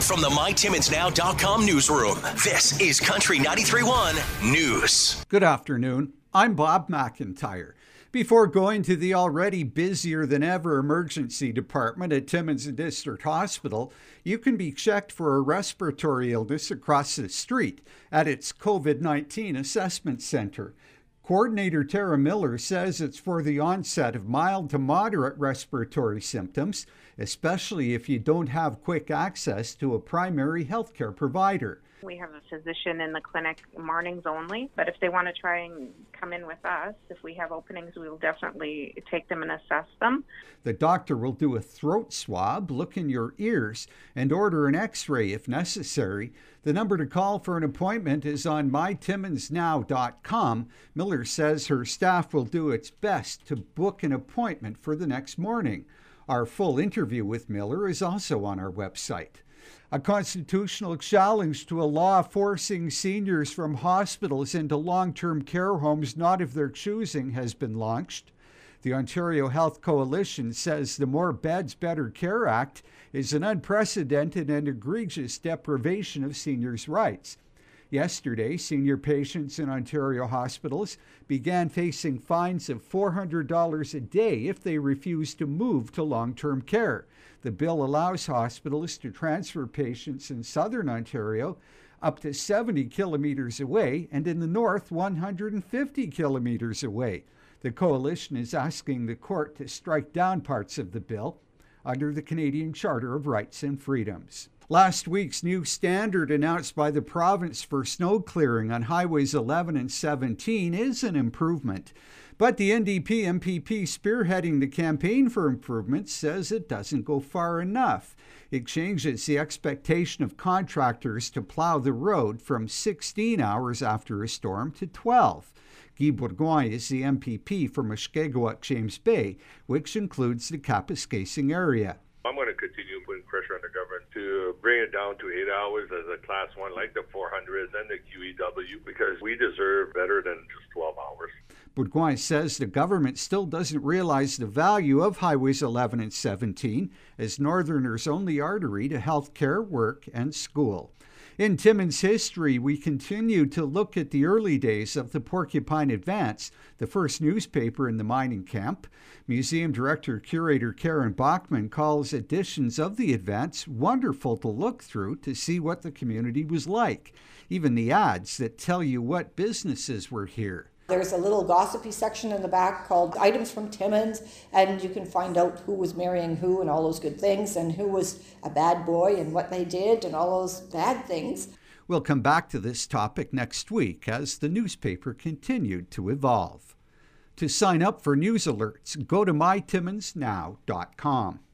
From the MyTimmonsNow.com newsroom, this is Country 93.1 News. Good afternoon. I'm Bob McIntyre. Before going to the already busier than ever emergency department at Timmins District Hospital, you can be checked for a respiratory illness across the street at its COVID-19 assessment center. Coordinator Tara Miller says it's for the onset of mild to moderate respiratory symptoms, especially if you don't have quick access to a primary healthcare provider. We have a physician in the clinic mornings only, but if they want to try and come in with us, if we have openings, we will definitely take them and assess them. The doctor will do a throat swab, look in your ears, and order an x-ray if necessary. The number to call for an appointment is on mytimmonsnow.com. Miller says her staff will do its best to book an appointment for the next morning. Our full interview with Miller is also on our website. A constitutional challenge to a law forcing seniors from hospitals into long-term care homes not of their choosing has been launched. The Ontario Health Coalition says the More Beds, Better Care Act is an unprecedented and egregious deprivation of seniors' rights. Yesterday, senior patients in Ontario hospitals began facing fines of $400 a day if they refuse to move to long-term care. The bill allows hospitals to transfer patients in southern Ontario up to 70 kilometers away and in the north 150 kilometers away. The coalition is asking the court to strike down parts of the bill under the Canadian Charter of Rights and Freedoms. Last week's new standard announced by the province for snow clearing on Highways 11 and 17 is an improvement. But the NDP MPP spearheading the campaign for improvements says it doesn't go far enough. It changes the expectation of contractors to plow the road from 16 hours after a storm to 12. Guy Bourgoin is the MPP for Mushkegowuk-James Bay, which includes the Kapuskasing area. I'm going to continue putting pressure on the government to bring it down to 8 hours as a class 1 like the 400 and the QEW because we deserve better than just 12 hours. Bourgoin says the government still doesn't realize the value of Highways 11 and 17 as Northerners' only artery to healthcare, work, and school. In Timmins history, we continue to look at the early days of the Porcupine Advance, the first newspaper in the mining camp. Museum Director-Curator Karen Bachman calls editions of the Advance wonderful to look through to see what the community was like, even the ads that tell you what businesses were here. There's a little gossipy section in the back called Items from Timmins, and you can find out who was marrying who and all those good things, and who was a bad boy and what they did and all those bad things. We'll come back to this topic next week as the newspaper continued to evolve. To sign up for news alerts, go to mytimmonsnow.com.